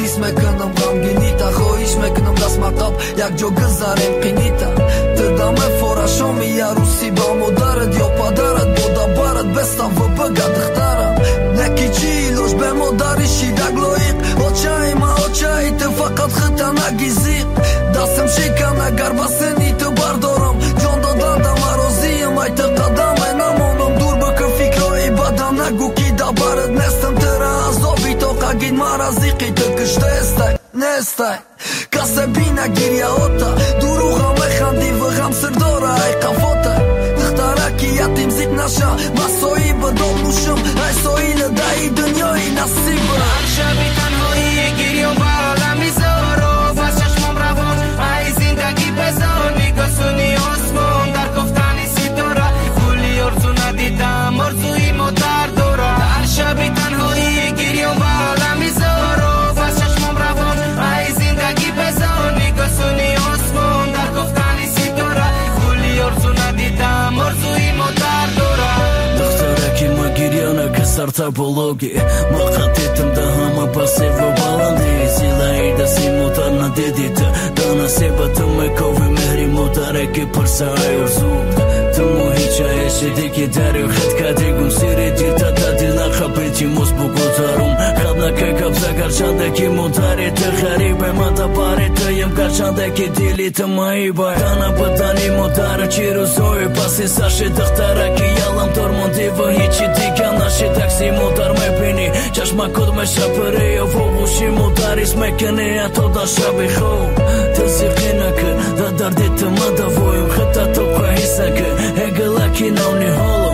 Գալիս մեկնում կամ գինիտա Խոհիշ մեկնում դաս մատապ Յակ ջո գզարեմ կինիտա Դդամ է ֆորաշոմ իա ռուսի բամոդարդ Յո պադարդ բոդա բարդ Բեստան վբգա դխտարա Նեկի չի լոշ բեմոդարի շիդագլոիq Oçay ma oçay te fakat xıtana gizik Dasım şikana garbaseni te bardorum Jondo dada maroziyim ay te qadam Enamomum dur bıkır fikro ibadam Naguki da barad nestem tëra azobi Toka gin maraziki te kështë estaj Nestaj Ka se bina girja ota Duruha me khandi vëgham sërdora Aj ka fota Dëkhtaraki jatim zik nasha Maso i bëdom nushum Aj so i në da i dënjoj nasibë Arshabi tanhoyi girion baralami zoro Vashash mom ravon Aj zindagi bezon Nikosuni osmon Dar koftani sitora Khuli orzuna didam Orzui motar dora Arshabi tanhoyi girion baralami zoro Vashash mom ravon Aj zindagi bezon Nikosuni osmon Dar koftani sitora Khuli orzuna didam Orzui motar dora Dëkhtaraki ma girjana kësar tabologi Ma qatitëm da hama pasivo balandi Sila i da si motar na dedit Dana se batëm me kovi mehri motar e ki përsa e urzu Të mu hiqa e shediki deri u khet ka digun Siri gjitha ta dila kapit që mos bukotarum Khabna ke kapsa karqande ki motari të kharibe Ma ta pari të jem karqande ki dili të ma i baj Dana pëtani motarë që ruzoj Pasi sa shi dëhtara ki jalam tormondi vë hiqi dika Nashi taksi motar me pini Qash ma kod me shapëre jo vogu shi motaris me këni ato da shabi kho Të zikina kë da dardit të më da vojum Këta to ka hisa kë e gëllaki na unë holo